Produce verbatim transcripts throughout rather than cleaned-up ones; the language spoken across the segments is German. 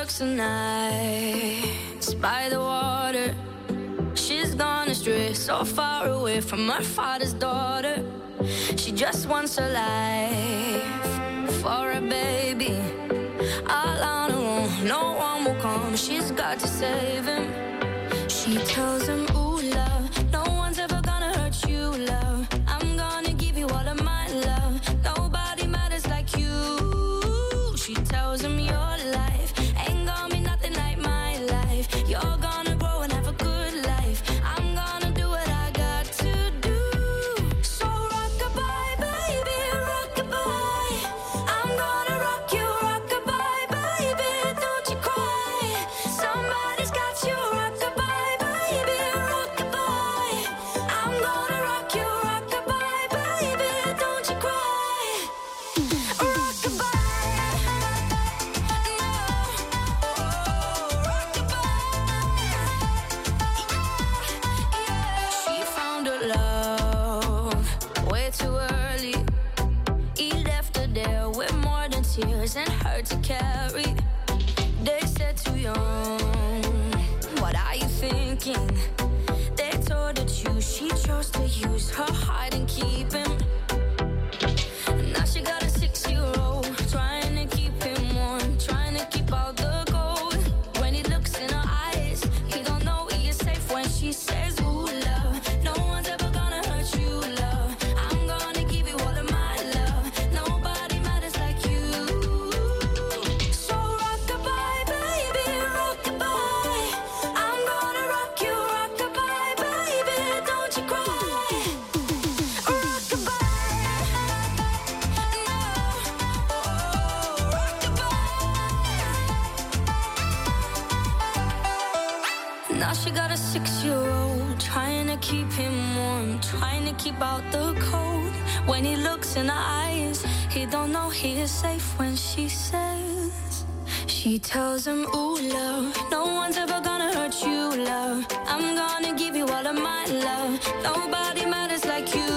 works the nights by the water. She's gone astray, so far away from her father's daughter. She just wants a life for a baby. All on her own, no one will come. She's got to save him. She tells him, ooh, love, no one's ever gonna hurt you, love. I'm gonna give you all of my love. Nobody matters like you. She tells him your life ain't gonna be nothing like my life. You're gonna grow and have a good life. I'm gonna do what I got to do. So rock-a-bye, baby, rock-a-bye. I'm gonna rock you, rock-a-bye, baby, don't you cry. Somebody's got you, rock-a-bye, baby, rock-a-bye. I'm gonna rock you, rock-a-bye, baby, don't you cry. Rock-a-bye. She found her love way too early. He left her there with more than tears and hurt to carry. They said too young, what are you thinking? They told her to, she chose to use her heart and keep him. Now she got a six-year-old, trying to keep him warm, trying to keep out the cold. When he looks in her eyes, he don't know he is safe when she says, ooh, love, no one's ever gonna hurt you, love. I'm gonna give you all of my love. Nobody matters like you. So rock-a-bye, baby, rock-a-bye. I'm gonna rock you, rock-a-bye, baby, don't you cry. Rock-a-bye. Now she got a six-year-old, trying to keep him warm, trying to keep out the cold. When he looks in her eyes, he don't know he is safe when she says. She tells him, ooh, love, no one's ever gonna hurt you, love. I'm gonna give you all of my love. Nobody matters like you.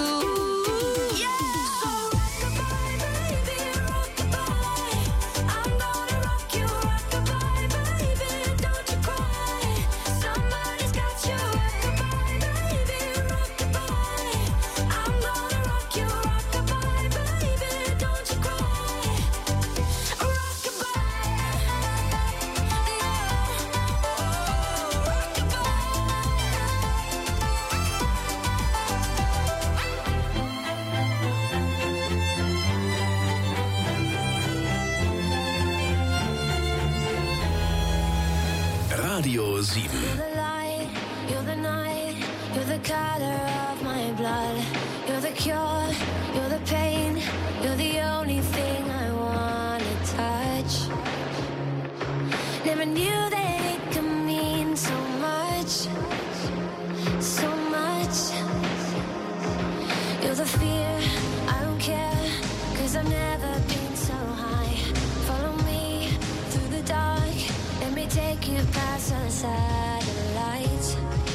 Radio sieben. You're the light, you're the night, you're the color of my blood. You're the cure, you're the pain, you're the only thing I wanna touch. Never knew that it could mean so much, so much. You're the fear, I don't care, cause I've never been so high. Follow me through the dark, let me take you past the satellites.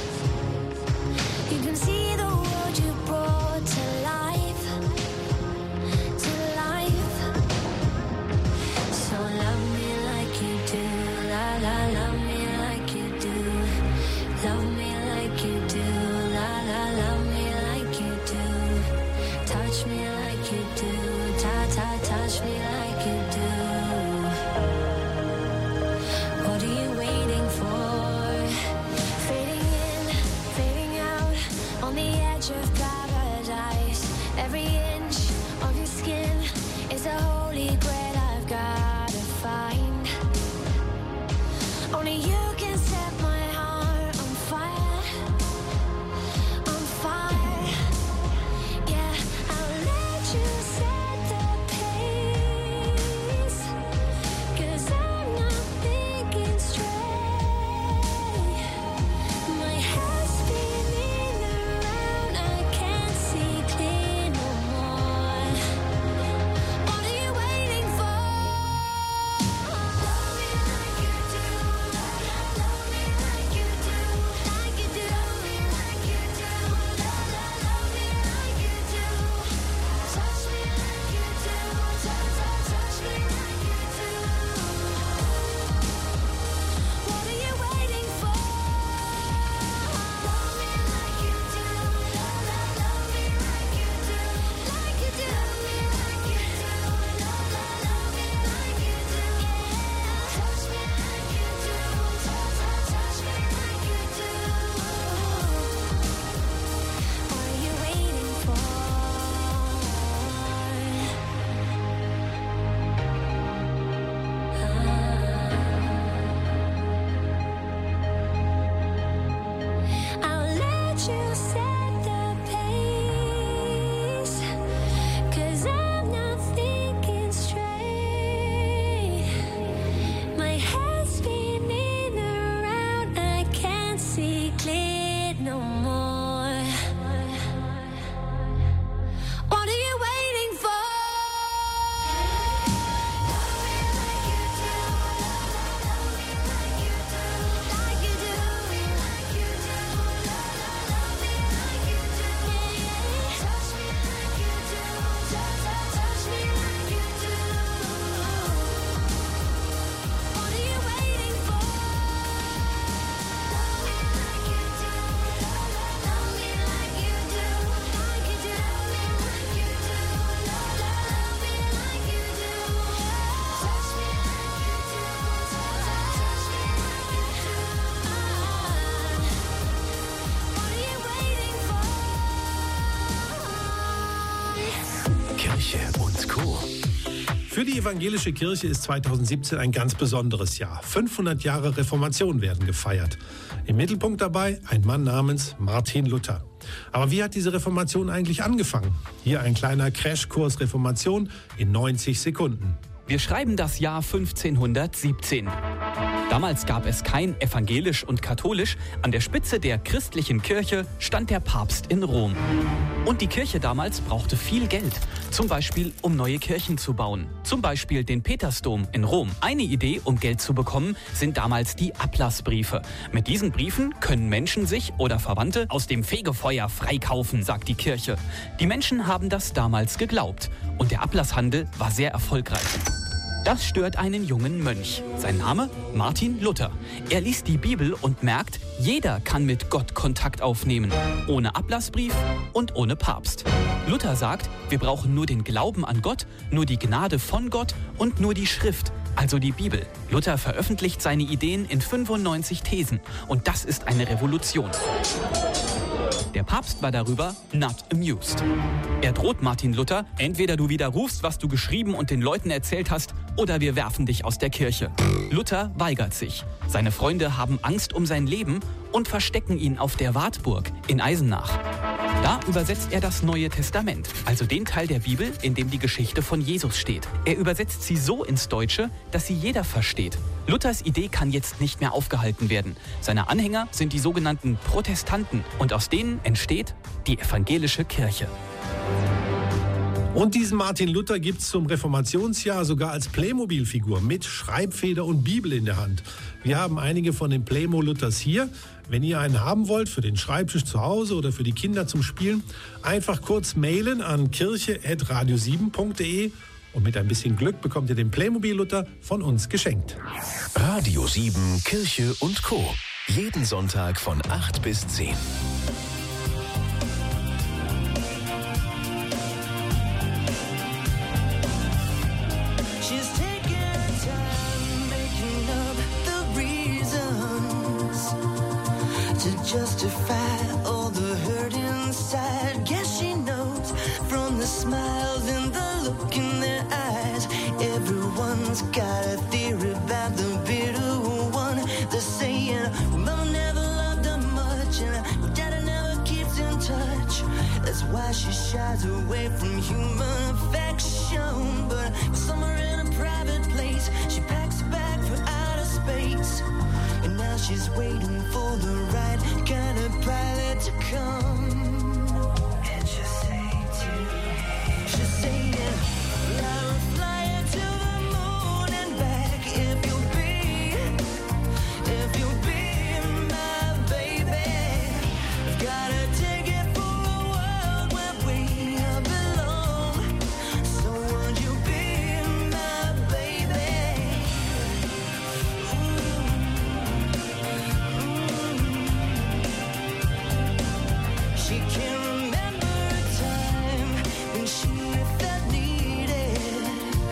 You can see the world you brought to life. Für die evangelische Kirche ist zweitausendsiebzehn ein ganz besonderes Jahr. fünfhundert Jahre Reformation werden gefeiert. Im Mittelpunkt dabei ein Mann namens Martin Luther. Aber wie hat diese Reformation eigentlich angefangen? Hier ein kleiner Crashkurs Reformation in neunzig Sekunden. Wir schreiben das Jahr fünfzehnhundertsiebzehn. Damals gab es kein evangelisch und katholisch. An der Spitze der christlichen Kirche stand der Papst in Rom. Und die Kirche damals brauchte viel Geld. Zum Beispiel, um neue Kirchen zu bauen. Zum Beispiel den Petersdom in Rom. Eine Idee, um Geld zu bekommen, sind damals die Ablassbriefe. Mit diesen Briefen können Menschen sich oder Verwandte aus dem Fegefeuer freikaufen, sagt die Kirche. Die Menschen haben das damals geglaubt. Und der Ablasshandel war sehr erfolgreich. Das stört einen jungen Mönch. Sein Name? Martin Luther. Er liest die Bibel und merkt, jeder kann mit Gott Kontakt aufnehmen. Ohne Ablassbrief und ohne Papst. Luther sagt, wir brauchen nur den Glauben an Gott, nur die Gnade von Gott und nur die Schrift, also die Bibel. Luther veröffentlicht seine Ideen in fünfundneunzig Thesen. Und das ist eine Revolution. Der Papst war darüber not amused. Er droht Martin Luther, entweder du widerrufst, was du geschrieben und den Leuten erzählt hast, oder wir werfen dich aus der Kirche. Luther weigert sich. Seine Freunde haben Angst um sein Leben und verstecken ihn auf der Wartburg in Eisenach. Da übersetzt er das Neue Testament, also den Teil der Bibel, in dem die Geschichte von Jesus steht. Er übersetzt sie so ins Deutsche, dass sie jeder versteht. Luthers Idee kann jetzt nicht mehr aufgehalten werden. Seine Anhänger sind die sogenannten Protestanten und aus denen entsteht die evangelische Kirche. Und diesen Martin Luther gibt es zum Reformationsjahr sogar als Playmobil-Figur mit Schreibfeder und Bibel in der Hand. Wir haben einige von den Playmo-Luthers hier. Wenn ihr einen haben wollt für den Schreibtisch zu Hause oder für die Kinder zum Spielen, einfach kurz mailen an kirche at radio sieben punkt de und mit ein bisschen Glück bekommt ihr den Playmobil-Luther von uns geschenkt. Radio sieben, Kirche und Co. Jeden Sonntag von acht bis zehn. Justify all the hurt inside. Guess she knows from the smiles and the look in their eyes. Everyone's got a theory about the bitter one. They're saying, well, Mama never loved her much, and Daddy never keeps in touch. That's why she shies away from human affection. But somewhere in a private place, she packs a bag for outer space. And now she's waiting for the right kind of pilot to come. And she'll say to me, she'll say, yeah, I will fly you to the moon and back if you'll be, if you'll be my baby. I've got a ticket for a world where we belong. So won't you be my baby? Ooh. She can't remember a time when she felt needed.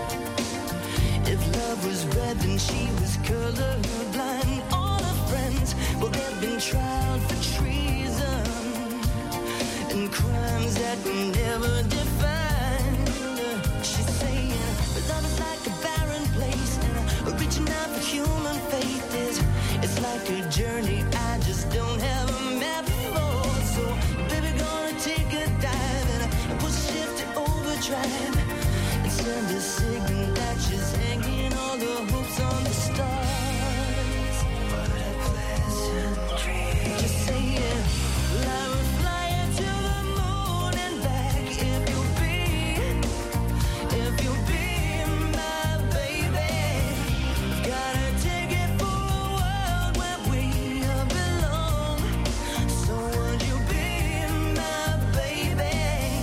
If love was red, then she was colorblind. All her friends, well, they've been tried for treason and crimes that were never defined. She's saying, but love is like a barren place, and reaching out for human faith is, it's like a journey I just don't have a map for. So, baby, gonna take a dive and push shift to overdrive and send a signal that she's hanging all the hopes on the stars. What a pleasant dream. Just say it. Well, I will fly you to the moon and back if you'll be, if you'll be my baby. Gotta take it for a world where we belong. So would you be my baby?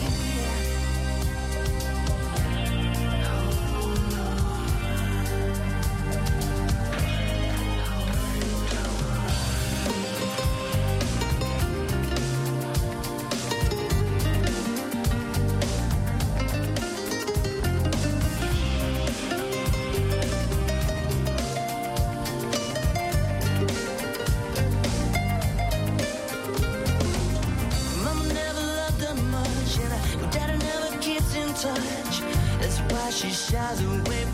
Mama never loved her much, and Daddy never keeps in touch. That's why she shies away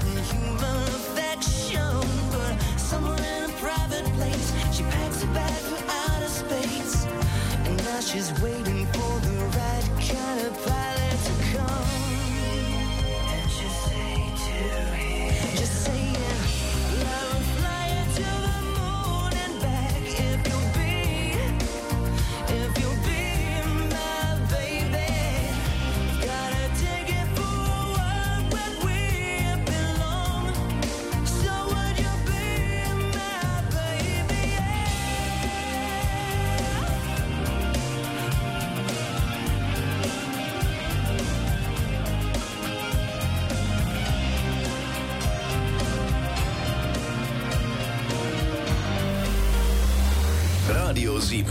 Radio sieben.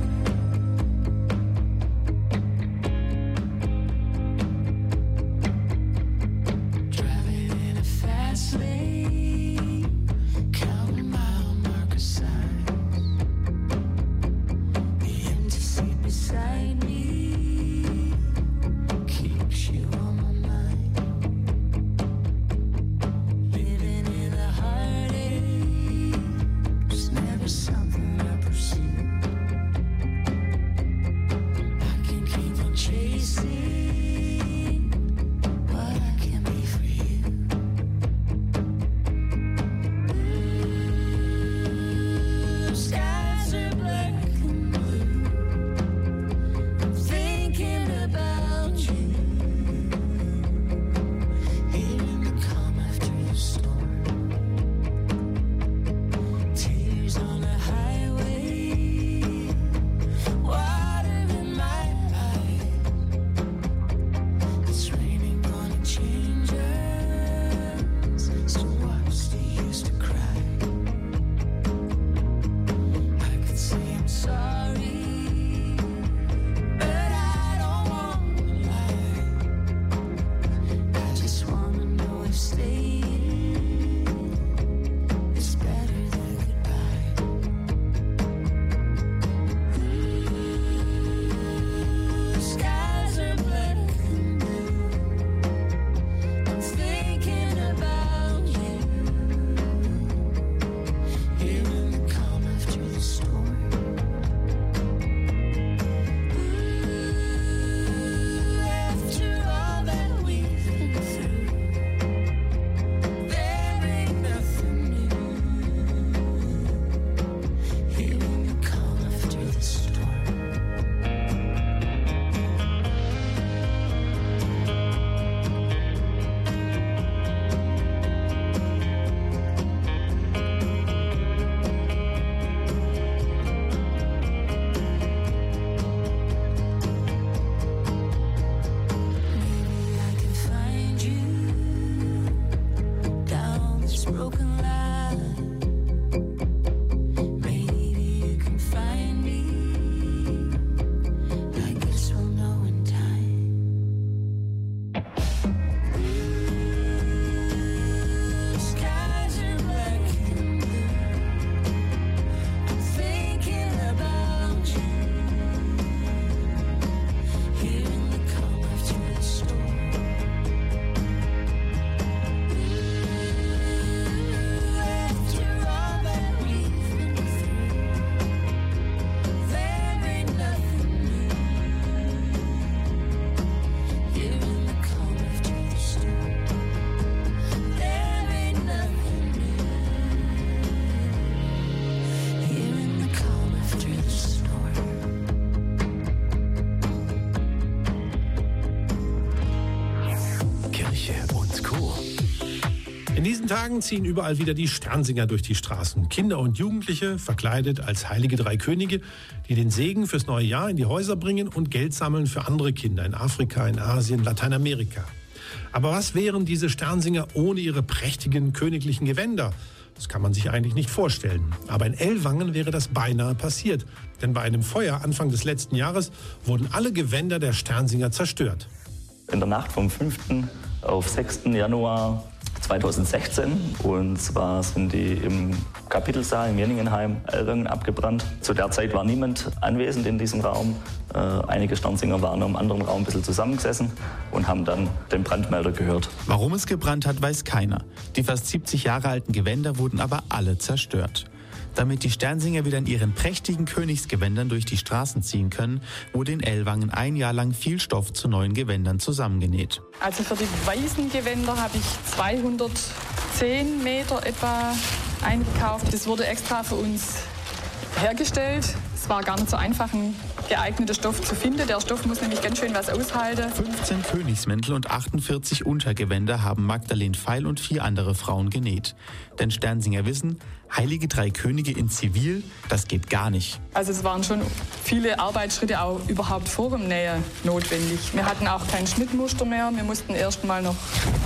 In diesen Tagen ziehen überall wieder die Sternsinger durch die Straßen. Kinder und Jugendliche verkleidet als heilige drei Könige, die den Segen fürs neue Jahr in die Häuser bringen und Geld sammeln für andere Kinder in Afrika, in Asien, Lateinamerika. Aber was wären diese Sternsinger ohne ihre prächtigen königlichen Gewänder? Das kann man sich eigentlich nicht vorstellen. Aber in Ellwangen wäre das beinahe passiert. Denn bei einem Feuer Anfang des letzten Jahres wurden alle Gewänder der Sternsinger zerstört. In der Nacht vom fünften auf sechsten Januar zweitausendsechzehn. Und zwar sind die im Kapitelsaal im Jenningenheim Ellwangen abgebrannt. Zu der Zeit war niemand anwesend in diesem Raum. Äh, einige Sternsinger waren im anderen Raum ein bisschen zusammengesessen und haben dann den Brandmelder gehört. Warum es gebrannt hat, weiß keiner. Die fast siebzig Jahre alten Gewänder wurden aber alle zerstört. Damit die Sternsinger wieder in ihren prächtigen Königsgewändern durch die Straßen ziehen können, wurde in Ellwangen ein Jahr lang viel Stoff zu neuen Gewändern zusammengenäht. Also für die weißen Gewänder habe ich zweihundertzehn Meter etwa eingekauft. Das wurde extra für uns hergestellt. Es war gar nicht so einfach, einen geeigneten Stoff zu finden. Der Stoff muss nämlich ganz schön was aushalten. fünfzehn Königsmäntel und achtundvierzig Untergewänder haben Magdalene Pfeil und vier andere Frauen genäht. Denn Sternsinger wissen, heilige drei Könige in Zivil, das geht gar nicht. Also es waren schon viele Arbeitsschritte auch überhaupt vor dem Nähen notwendig. Wir hatten auch kein Schnittmuster mehr. Wir mussten erst mal noch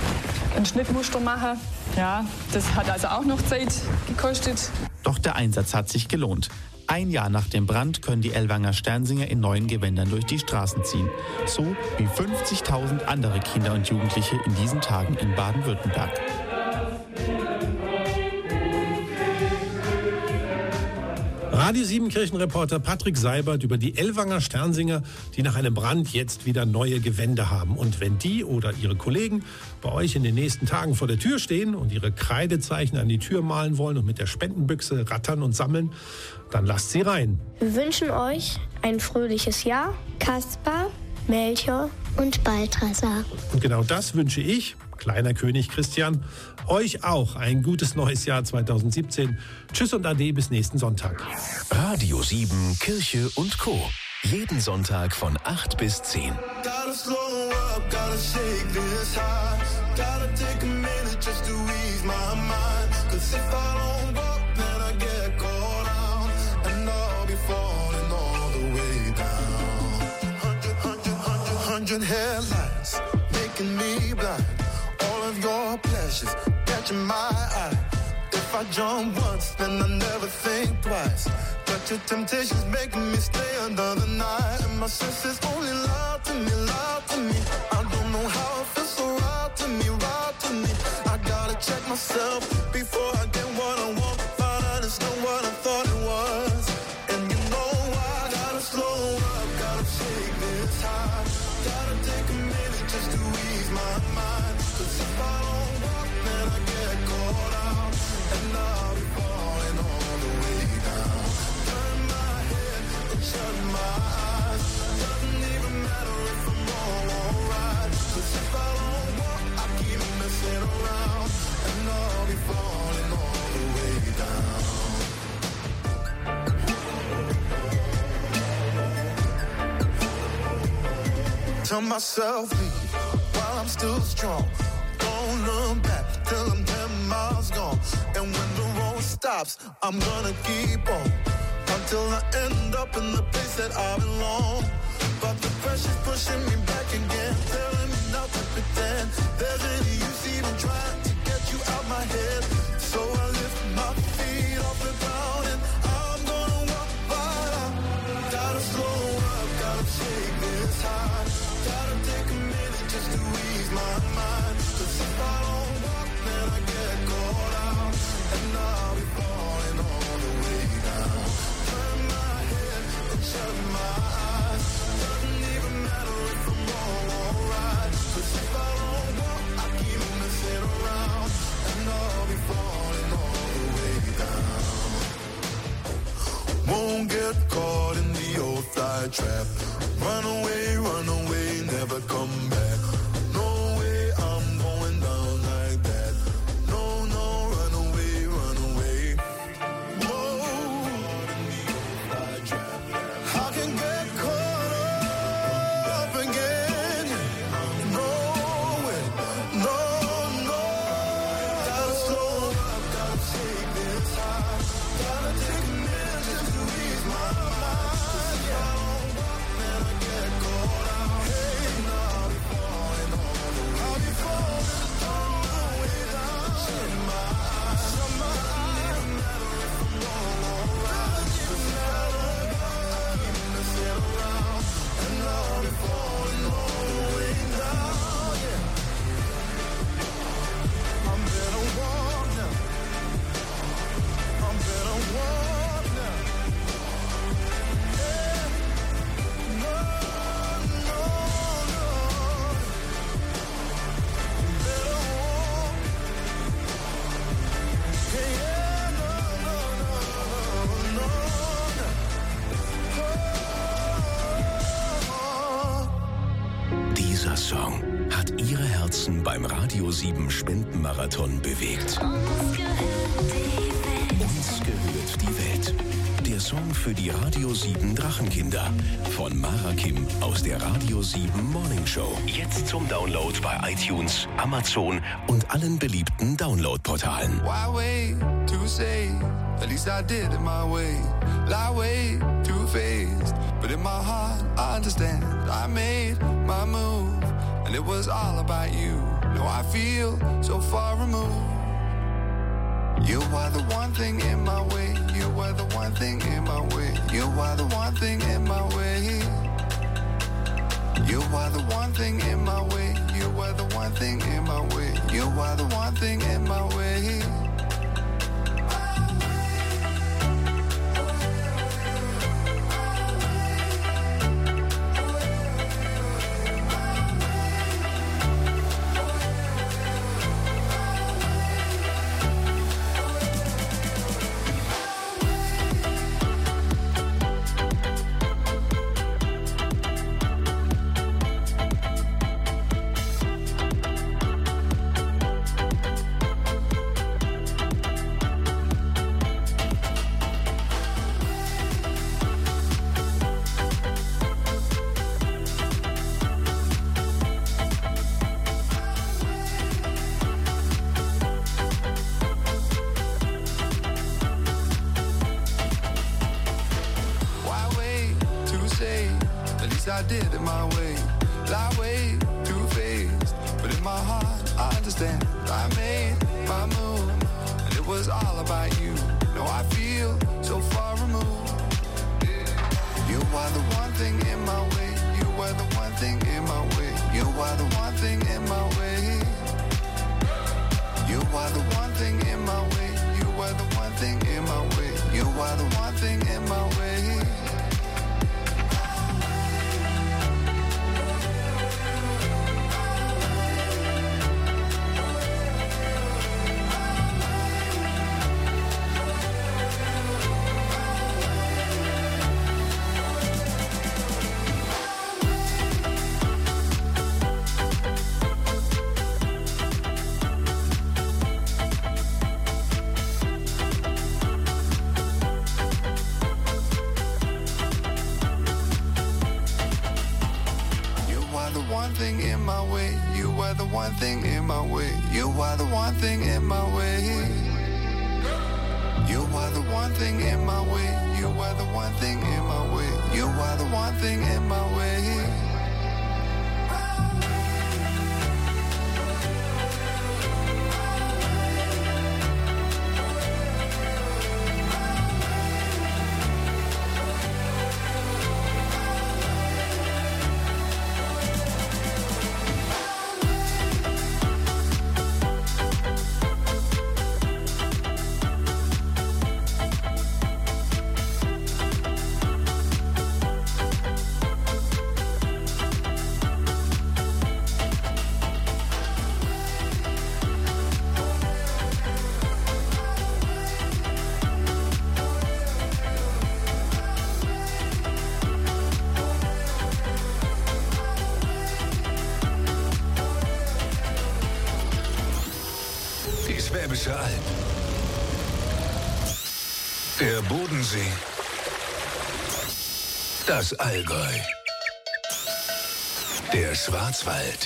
ein Schnittmuster machen. Ja, das hat also auch noch Zeit gekostet. Doch der Einsatz hat sich gelohnt. Ein Jahr nach dem Brand können die Ellwanger Sternsinger in neuen Gewändern durch die Straßen ziehen. So wie fünfzigtausend andere Kinder und Jugendliche in diesen Tagen in Baden-Württemberg. Radio sieben Kirchenreporter Patrick Seibert über die Ellwanger Sternsinger, die nach einem Brand jetzt wieder neue Gewänder haben. Und wenn die oder ihre Kollegen bei euch in den nächsten Tagen vor der Tür stehen und ihre Kreidezeichen an die Tür malen wollen und mit der Spendenbüchse rattern und sammeln, dann lasst sie rein. Wir wünschen euch ein fröhliches Jahr. Kaspar, Melchior und Balthasar. Und genau das wünsche ich, kleiner König Christian, euch auch ein gutes neues Jahr zweitausendsiebzehn. Tschüss und Ade bis nächsten Sonntag. Radio sieben, Kirche und Co. Jeden Sonntag von acht bis zehn. Gotta slow up, gotta shake this high. Gotta take a minute just to ease my mind. Cause if I don't walk, then I get caught out. And I'll be falling all the way down. Hundred, hundred, hundred, hundred headlights making me blind. All of your pleasures catching my eye. If I jump once, then I never think twice. But your temptation's making me stay another night. And my senses only lie to me, lie to me. I don't know how it feels so right to me, right to me. I gotta check myself before I get what I want. Find out it's not what I thought it was. And you know I gotta slow up, gotta shake this high. Gotta take a minute just to ease my mind. Cause if I don't walk, then I get caught out. And I'll be falling all the way down. Turn my head and shut my eyes. Doesn't even matter if I'm wrong or right. Cause if I don't walk, I keep messing around. And I'll be falling all the way down. Tell myself leave while I'm still strong. Don't look back till I'm ten miles gone. And when the road stops, I'm gonna keep on until I end up in the place that I belong. But the pressure's pushing me back again, telling me not to pretend there's any use even trying to get you out my head. So I lift my feet off the ground and I'm gonna walk right out. Gotta slow up, gotta shake this high. Gotta take a minute just to ease my mind. Cause if I don't walk, then I get caught out. And I'll be falling all the way down. Turn my head and shut my eyes. Doesn't even matter if I'm wrong or right. Cause if I don't walk, I keep messing around. And I'll be falling all the way down. Won't get caught in the old fly trap. Run away, run away, never come back. No way, I'm going down like that. No, no, run away, run away. Whoa, I can get caught up again. No way, no, no. Gotta slow up, gotta shake this high. Gotta take a minute just to ease my mind. Dieser Song hat Ihre Herzen beim Radio sieben Spendenmarathon bewegt. Uns gehört die Welt. Der Song für die Radio sieben Drachenkinder von Mara Kim aus der Radio sieben Morning Show. Jetzt zum Download bei iTunes, Amazon und allen beliebten Downloadportalen. Why wait to say? At least I did it my way. Lie way too faced, but in my heart I understand. I made my move, and it was all about you. Now I feel so far removed. You are the one thing in my way. You are the one thing in my way. You are the one thing in my way. You are the one thing in my way. You are the one thing in my way. You are the one thing in my way. I did it my way, lie way too faced, but in my heart I understand. I made my move, and it was all about you. No, I feel so far removed. You are the one thing in my way. You are the one thing in my way. You are the one thing in my way. You are the one thing in my way. You are the one thing in my way. You are the one thing in my way. One thing in my way, you are the one thing in my way. You are the one thing in my way. You are the one thing in my way. You are the one thing in my way. You are the one thing in my way. Schwäbische Alb, der Bodensee, das Allgäu, der Schwarzwald.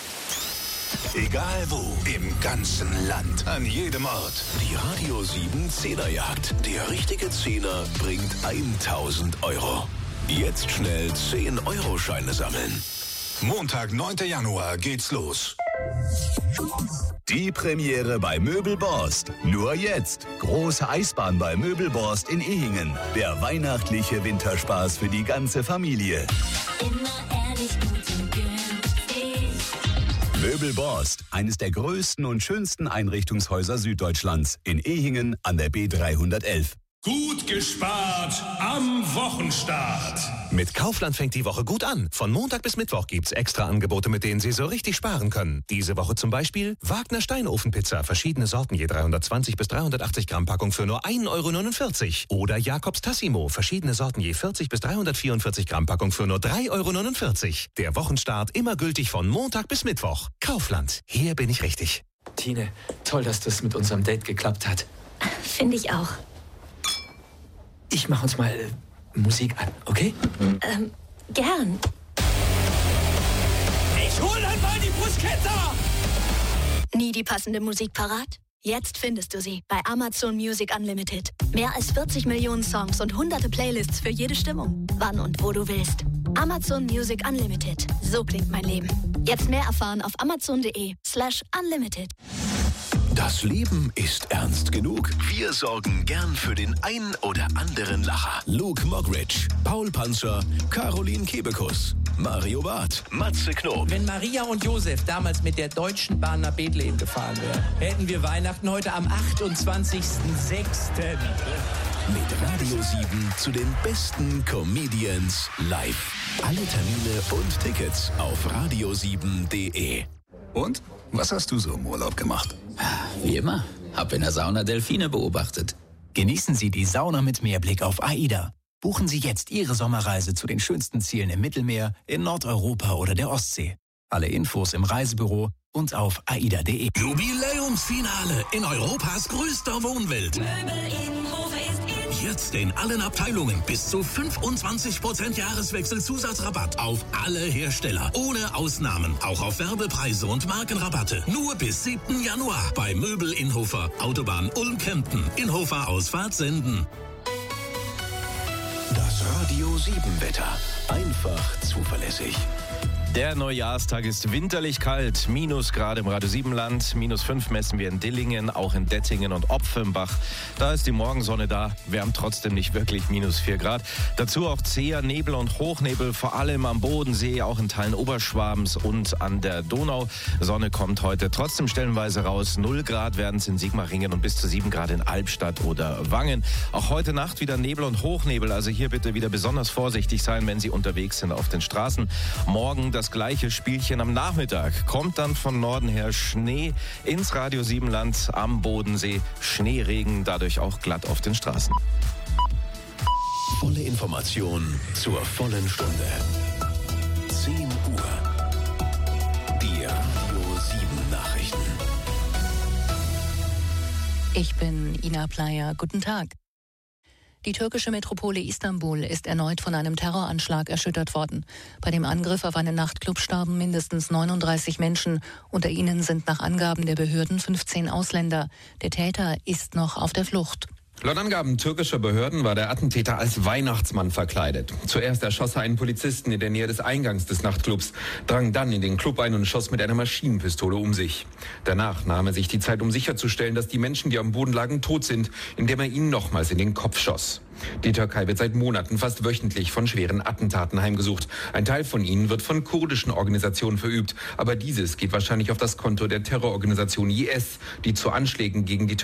Egal wo, im ganzen Land, an jedem Ort. Die Radio sieben Zehnerjagd. Der richtige Zehner bringt tausend Euro. Jetzt schnell zehn Euro Scheine sammeln. Montag, neunten Januar geht's los. Die Premiere bei Möbelborst. Nur jetzt. Große Eisbahn bei Möbelborst in Ehingen. Der weihnachtliche Winterspaß für die ganze Familie. Immer ehrlich, gut und günstig. Möbelborst, eines der größten und schönsten Einrichtungshäuser Süddeutschlands. In Ehingen an der B dreihundertelf. Gut gespart am Wochenstart. Mit Kaufland fängt die Woche gut an. Von Montag bis Mittwoch gibt's extra Angebote, mit denen Sie so richtig sparen können. Diese Woche zum Beispiel Wagner Steinofenpizza, verschiedene Sorten, je dreihundertzwanzig bis dreihundertachtzig Gramm Packung für nur ein Euro neunundvierzig. Oder Jakobs Tassimo, verschiedene Sorten, je vierzig bis dreihundertvierundvierzig Gramm Packung für nur drei Euro neunundvierzig. Der Wochenstart immer gültig von Montag bis Mittwoch. Kaufland, hier bin ich richtig. Tine, toll, dass das mit unserem Date geklappt hat. Finde ich auch. Ich mach uns mal äh, Musik an, okay? Ähm, gern. Ich hol einmal die Bruschetta! Nie die passende Musik parat? Jetzt findest du sie bei Amazon Music Unlimited. Mehr als vierzig Millionen Songs und hunderte Playlists für jede Stimmung. Wann und wo du willst. Amazon Music Unlimited. So klingt mein Leben. Jetzt mehr erfahren auf amazon.de slash unlimited. Das Leben ist ernst genug. Wir sorgen gern für den ein oder anderen Lacher. Luke Mockridge, Paul Panzer, Caroline Kebekus, Mario Barth, Matze Knob. Wenn Maria und Josef damals mit der Deutschen Bahn nach Bethlehem gefahren wären, hätten wir Weihnachten heute am achtundzwanzigsten sechsten Mit Radio sieben zu den besten Comedians live. Alle Termine und Tickets auf radio sieben punkt de. Und? Was hast du so im Urlaub gemacht? Wie immer. Hab in der Sauna Delfine beobachtet. Genießen Sie die Sauna mit Meerblick auf AIDA. Buchen Sie jetzt Ihre Sommerreise zu den schönsten Zielen im Mittelmeer, in Nordeuropa oder der Ostsee. Alle Infos im Reisebüro und auf aida punkt de. Jubiläumsfinale in Europas größter Wohnwelt. Jetzt in allen Abteilungen bis zu fünfundzwanzig Prozent Jahreswechselzusatzrabatt auf alle Hersteller. Ohne Ausnahmen. Auch auf Werbepreise und Markenrabatte. Nur bis siebten Januar bei Möbel Inhofer. Autobahn Ulm-Kempten. Inhofer Ausfahrt Senden. Das Radio sieben Wetter. Einfach zuverlässig. Der Neujahrstag ist winterlich kalt. Minusgrade im Radio sieben Land. Minus fünf messen wir in Dillingen, auch in Dettingen und Opfenbach. Da ist die Morgensonne da, wärmt trotzdem nicht wirklich minus vier Grad. Dazu auch zäher Nebel und Hochnebel, vor allem am Bodensee, auch in Teilen Oberschwabens und an der Donau. Sonne kommt heute trotzdem stellenweise raus. null Grad werden es in Sigmaringen und bis zu sieben Grad in Albstadt oder Wangen. Auch heute Nacht wieder Nebel und Hochnebel, also hier bitte wieder besonders vorsichtig sein, wenn Sie unterwegs sind auf den Straßen. Morgen das gleiche Spielchen am Nachmittag. Kommt dann von Norden her Schnee ins Radio sieben Land am Bodensee. Schneeregen, dadurch auch glatt auf den Straßen. Volle Information zur vollen Stunde. zehn Uhr. Die Radio sieben Nachrichten. Ich bin Ina Playa. Guten Tag. Die türkische Metropole Istanbul ist erneut von einem Terroranschlag erschüttert worden. Bei dem Angriff auf einen Nachtclub starben mindestens neununddreißig Menschen. Unter ihnen sind nach Angaben der Behörden fünfzehn Ausländer. Der Täter ist noch auf der Flucht. Laut Angaben türkischer Behörden war der Attentäter als Weihnachtsmann verkleidet. Zuerst erschoss er einen Polizisten in der Nähe des Eingangs des Nachtclubs, drang dann in den Club ein und schoss mit einer Maschinenpistole um sich. Danach nahm er sich die Zeit, um sicherzustellen, dass die Menschen, die am Boden lagen, tot sind, indem er ihnen nochmals in den Kopf schoss. Die Türkei wird seit Monaten fast wöchentlich von schweren Attentaten heimgesucht. Ein Teil von ihnen wird von kurdischen Organisationen verübt, aber dieses geht wahrscheinlich auf das Konto der Terrororganisation I S, die zu Anschlägen gegen die